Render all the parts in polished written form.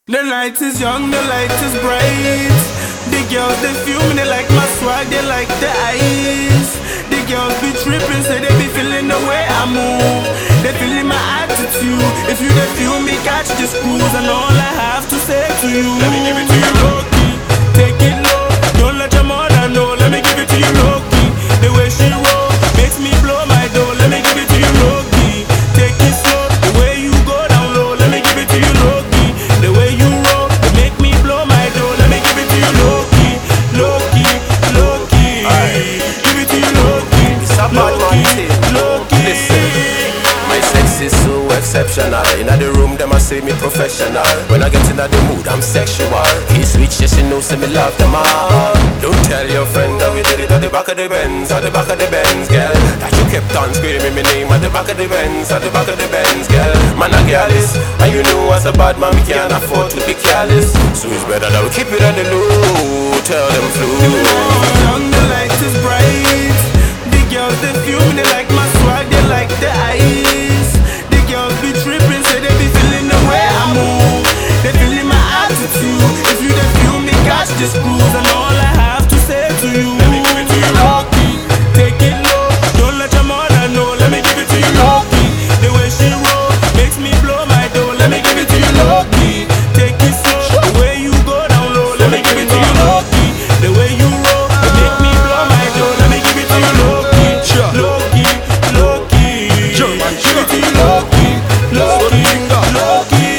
The light is young, the light is bright. The girls they feel me, they like my swag, they like the eyes. The girls be tripping, say they be feeling the way I move. They feeling my attitude. If you they feel me, catch this cruise. And all I have to say to you, let me give it to you low key. Take it low, don't let your mother know. Let me give it to you low key. The way she roll makes me blow my dough. Let me give it to you low key. Take it slow, the way you go down low. Let me give it to you low key. The way you roll, it make me blow my dough. Let me give it to you low key, low key, low key. Give it to you low key, low key, low key. Listen, my sex is so exceptional. In the room, them I say me professional. When I get in the mood, I'm sexual. He's rich, yes, you know, say me love them all. Don't tell your friend that we did it at the back of the Benz, at the back of the Benz, girl. That you kept on screaming my name at the back of the Benz, at the back of the Benz, girl. Man, I careless, and you know as a bad man, we can't afford to be careless. So it's better that we keep it on the low. Tell them flow. The light is bright. The girls they feel me, they like my swag, they like the eyes. The girls be tripping, say they be feeling the way I move. They feeling my attitude. If you they feel me, catch this cruise. And all I have to say to you, let me give it to you low key. Take it low, don't let your mother know. Let me give it to you low key. The way she roll makes me blow my dough. Let me give it to you low key. Take it slow, the way you go down low. Let me give it to you low key. The way you roll make me blow my dough. Let me give it to you low key, low key, low key. Give it to you low key, low key, low key.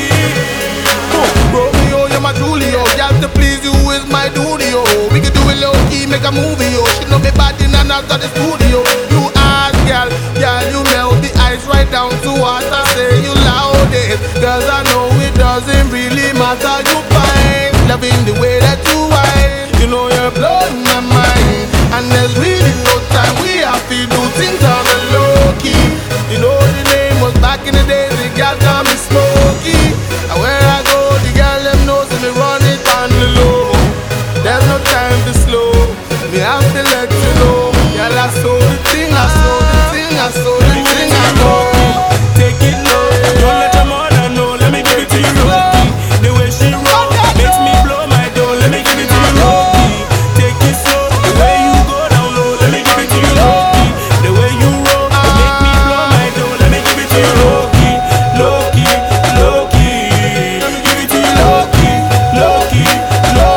Romeo, you're my Julio. Just to please you is my duty, oh. We can do it low key, make a movie, oh. She know me bad in and out of the studio. You ask, girl, you melt the ice right down to water. Say you loud it, cause I know it doesn't really matter. You fine, loving the way that you whine. You know you're blowing my mind, and there's really no time. We have to do things on the low key. You know the name was back in the day, the girl call me Smokey. And where I go, the girl them knows me run it on the low. There's no time to slow, me have to let you know. Girl, I saw the thing, I saw the thing, I saw the thing, I know. Take it low, don't let your mother know. Let me give it to you low key. The way she roll makes me blow my dough. Let me give it to you low key. Take it slow, the way you go down low. Let me give it to you low key. The way you roll make me blow my dough. Let me give it to you low key, low key, low key. Let me give it to you low key, low key, low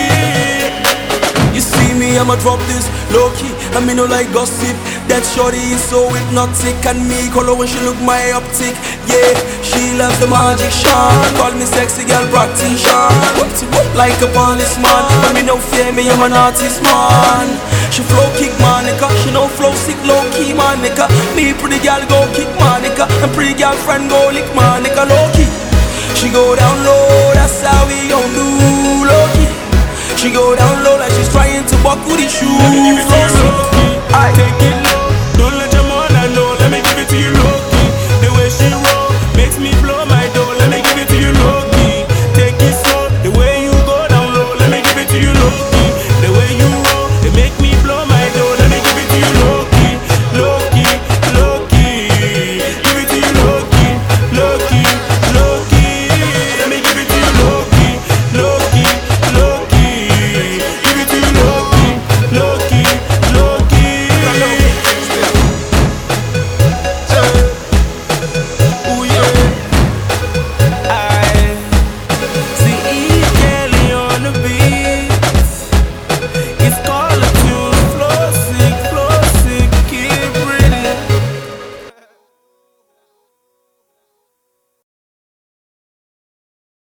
key. You see me, I'ma drop this low key. I mean, no like gossip. That shorty is so hypnotic, and me call her when she look my optic. Yeah, she loves the magic Sean. Call me sexy girl practitioner. Like a policeman, but me no fear me, I'm an artist man. She flow kick Monica, she no flow sick low key Monica. Me pretty girl go kick Monica, and pretty girl friend go lick Monica low key. She go down